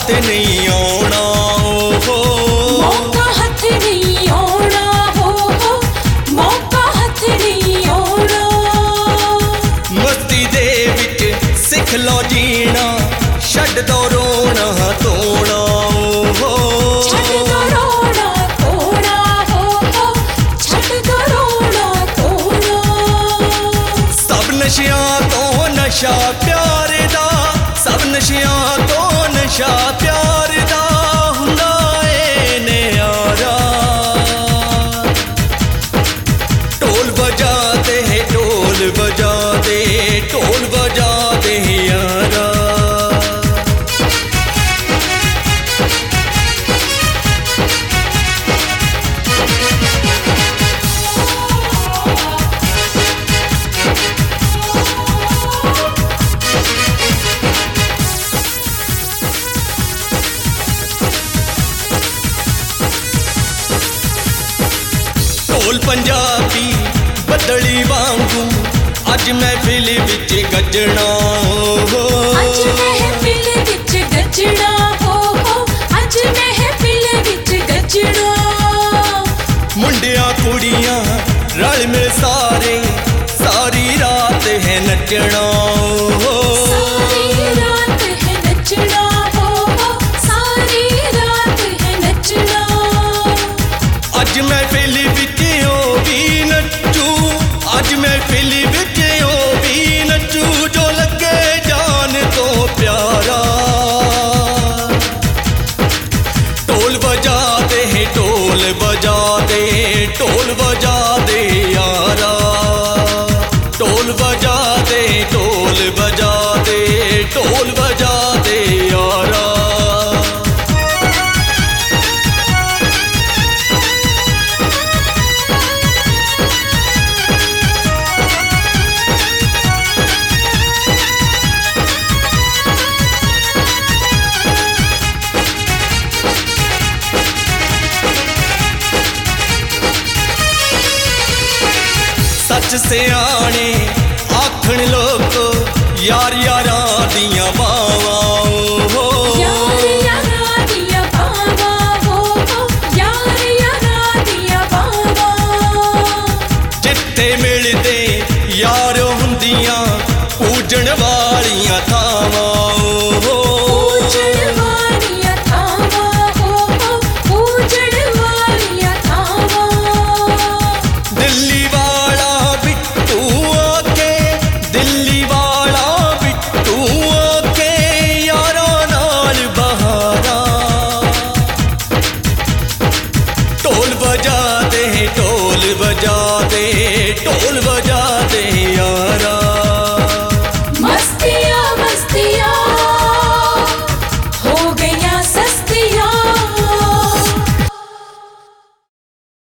हथ नहीं आना हो, मौका हथ नहीं आना हो, मौका हथ नहीं आना। मस्ती दे विच सिख लो जीना, छड्ड दो रोना धोना हो, छड्ड दो रोना धोना हो, छड्ड दो रोना धोना। सब नशियां तो नशा प्यार दा, सब नशियां तो नशा प्यार दा हुंदा ए नयारा। ढोल बजा दे ढोल बजा दे ढोल बजा दे यारा। ढोल पंजाबी बदली वांगू अज महफिल विच गजना हो, अज महफिल विच गजना हो, अज महफिल विच गजना। मुंडिया कुड़ियां रल मिल सारे सारी रात है नचना हो, सारी रात है नचना हो, सारी रात है नचना। अज महफिल विच ओ भी नचू, अज महफिल विच ओ भी नचू, जो लगे जान तो प्यारा। ढोल बजा दे ढोल बजा दे ढोल बजा दे यारा। ढोल बजा दे ढोल बजा दे ढोल बजा दे यारा। सच सियाने आखण लोग यार यारा दियां बावां हो, यार यारा दिया बावा हो, यार यारा दिया बावा। जिथे मिलदे यार हुंदियां पूजण वालियां थावां हो, पूजण वालियां थावां हो, पूजण वालियां थावां। दिल्ली वाला बिट्टू आके दिल्ली वाला बिट्टू आके यारा नाल बहारा। ढोल बजा दे ढोल बजा दे ढोल